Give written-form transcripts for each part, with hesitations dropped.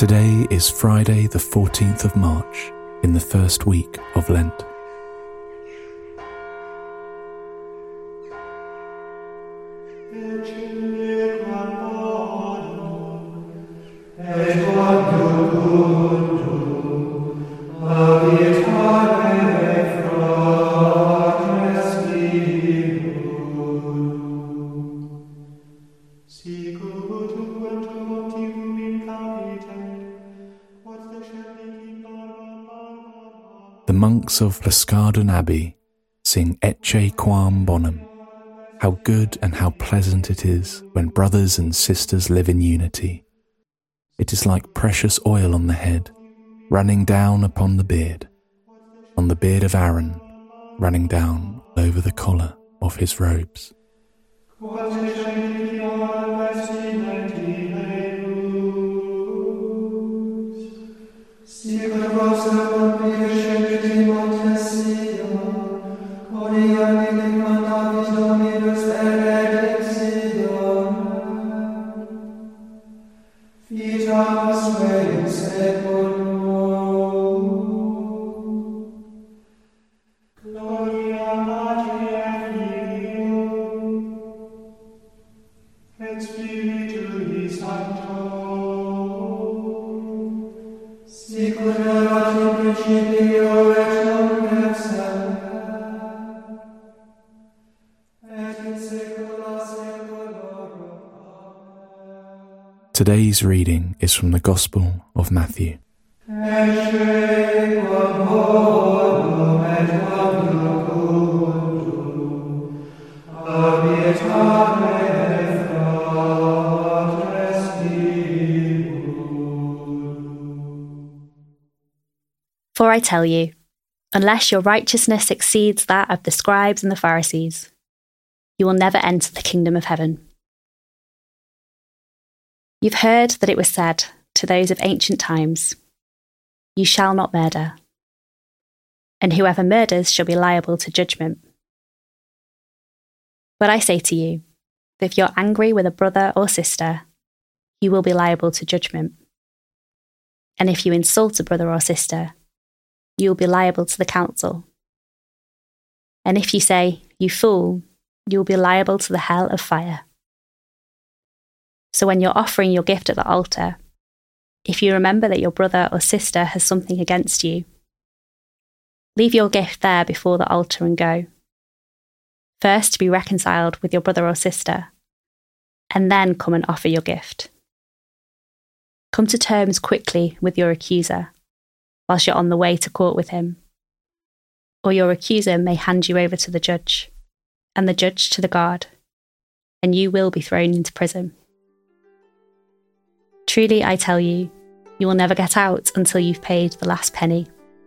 Today is Friday the 14th of March in the first week of Lent. The monks of Lascardon Abbey sing Ecce Quam Bonum. How good and how pleasant it is when brothers and sisters live in unity. It is like precious oil on the head, running down upon the beard, on the beard of Aaron, running down over the collar of his robes. Today's reading is from the Gospel of Matthew. For I tell you, unless your righteousness exceeds that of the scribes and the Pharisees, you will never enter the kingdom of heaven. You've heard that it was said to those of ancient times, "You shall not murder," and whoever murders shall be liable to judgment. But I say to you, that if you're angry with a brother or sister, you will be liable to judgment. And if you insult a brother or sister, you will be liable to the council. And if you say, "You fool," you will be liable to the hell of fire. So when you're offering your gift at the altar, if you remember that your brother or sister has something against you, leave your gift there before the altar and go. First to be reconciled with your brother or sister, and then come and offer your gift. Come to terms quickly with your accuser, whilst you're on the way to court with him. Or your accuser may hand you over to the judge, and the judge to the guard, and you will be thrown into prison. Truly, I tell you, you will never get out until you've paid the last penny.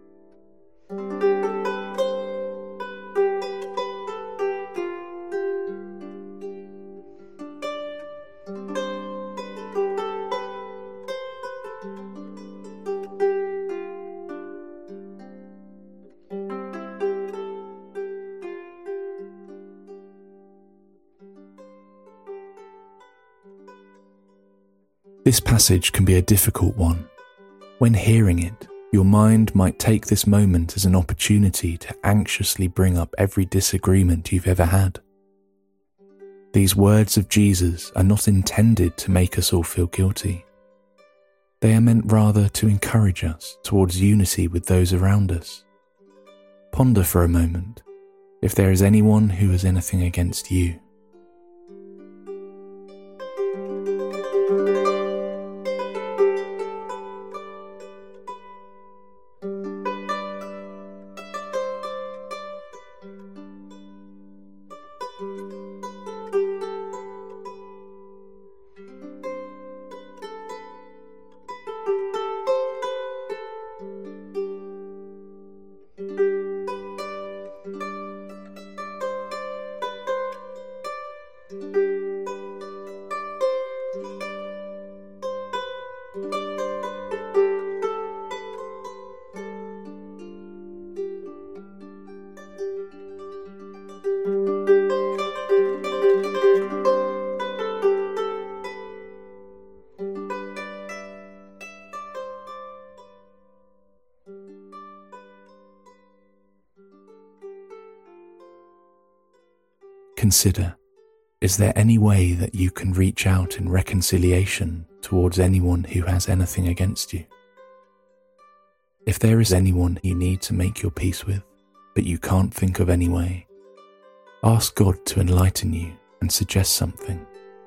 This passage can be a difficult one. When hearing it, your mind might take this moment as an opportunity to anxiously bring up every disagreement you've ever had. These words of Jesus are not intended to make us all feel guilty. They are meant rather to encourage us towards unity with those around us. Ponder for a moment if there is anyone who has anything against you. consider, is there any way that you can reach out in reconciliation towards anyone who has anything against you? If there is anyone you need to make your peace with, but you can't think of any way, ask God to enlighten you and suggest something.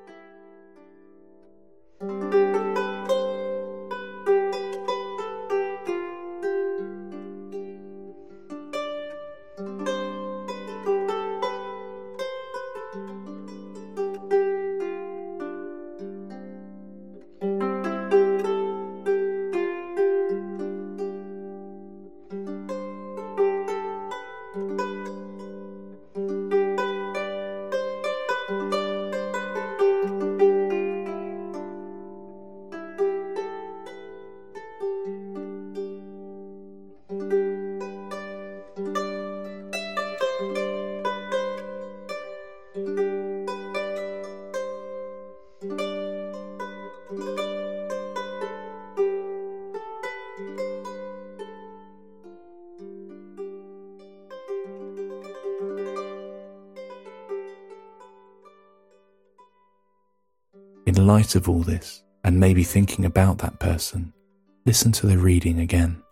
In light of all this, and maybe thinking about that person, listen to the reading again.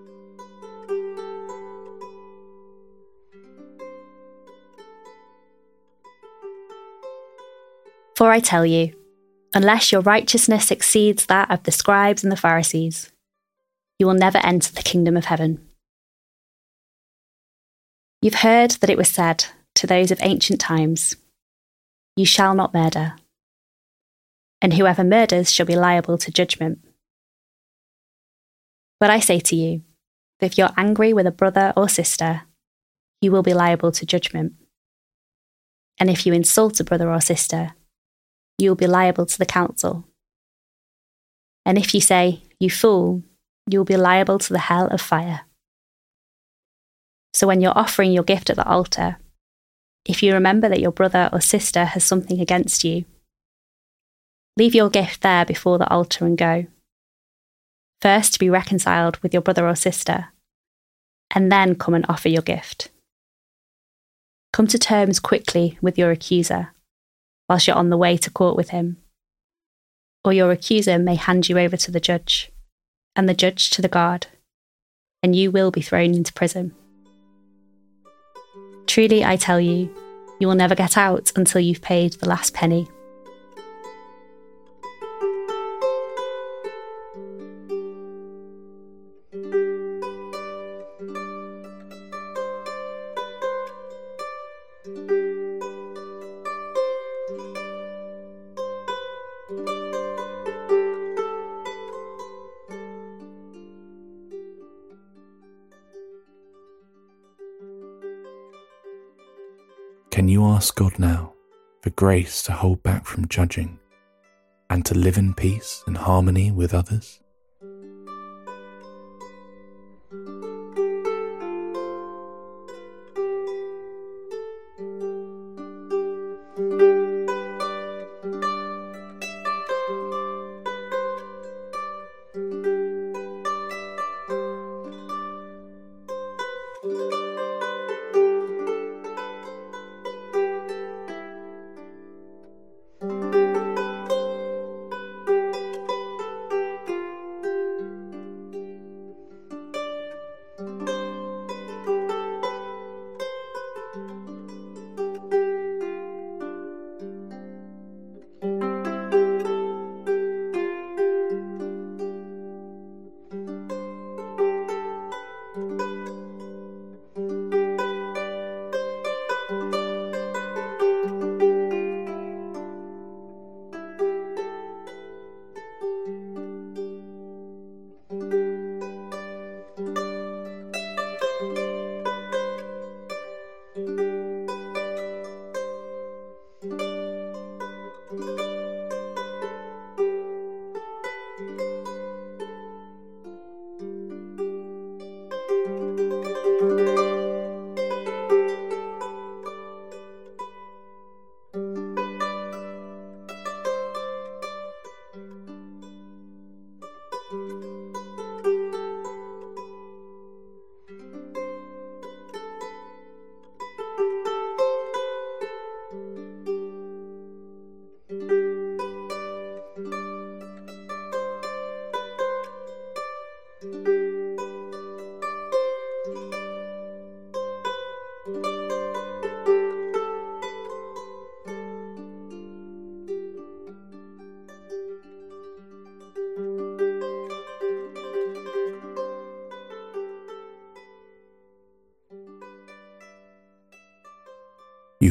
For I tell you, unless your righteousness exceeds that of the scribes and the Pharisees, you will never enter the kingdom of heaven. You've heard that it was said to those of ancient times, "You shall not murder, and whoever murders shall be liable to judgment." But I say to you, that if you're angry with a brother or sister, you will be liable to judgment. And if you insult a brother or sister, you will be liable to the council. And if you say, "You fool," you will be liable to the hell of fire. So when you're offering your gift at the altar, if you remember that your brother or sister has something against you, leave your gift there before the altar and go. First to be reconciled with your brother or sister, and then come and offer your gift. Come to terms quickly with your accuser, whilst you're on the way to court with him. Or your accuser may hand you over to the judge, and the judge to the guard, and you will be thrown into prison. Truly, I tell you, you will never get out until you've paid the last penny. Can you ask God now for grace to hold back from judging and to live in peace and harmony with others?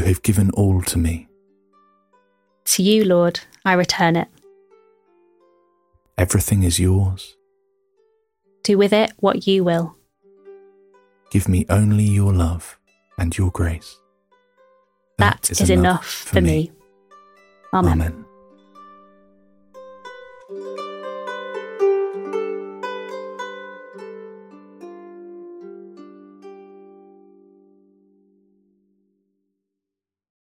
have given all to me. To you, Lord, I return it. Everything is yours. Do with it what you will. Give me only your love and your grace. That is enough for me. Amen. Amen.